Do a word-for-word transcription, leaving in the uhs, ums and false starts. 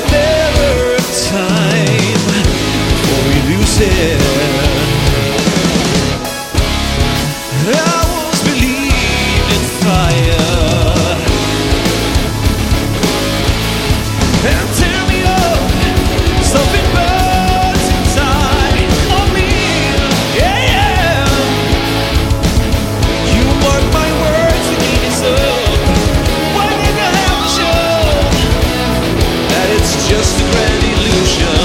matter of time before we lose it. I once believed in fire, and tear me up, something burns inside of me. Yeah, yeah. You mark my words and ease up. Why did I have to show that it's just a grand illusion?